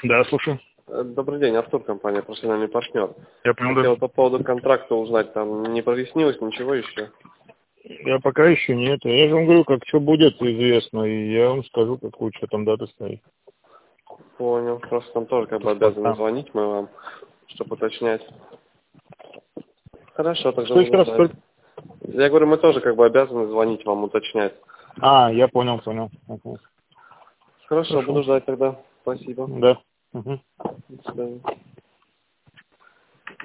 Да, слушаю. Добрый день, Артур, компания «Профессиональный партнер». Я понял, Хотел да. по поводу контракта узнать, там не прояснилось ничего еще? Я пока еще нет. Я же вам говорю, как что будет известно, и я вам скажу, какую что там дата стоит. Понял, просто там тоже как бы обязаны звонить мы вам, чтобы уточнять. Хорошо, тогда Что еще раз? буду ждать. Я говорю, мы тоже как бы обязаны звонить вам, уточнять. Я понял. Хорошо, буду ждать тогда. Спасибо. Да. Угу. До свидания.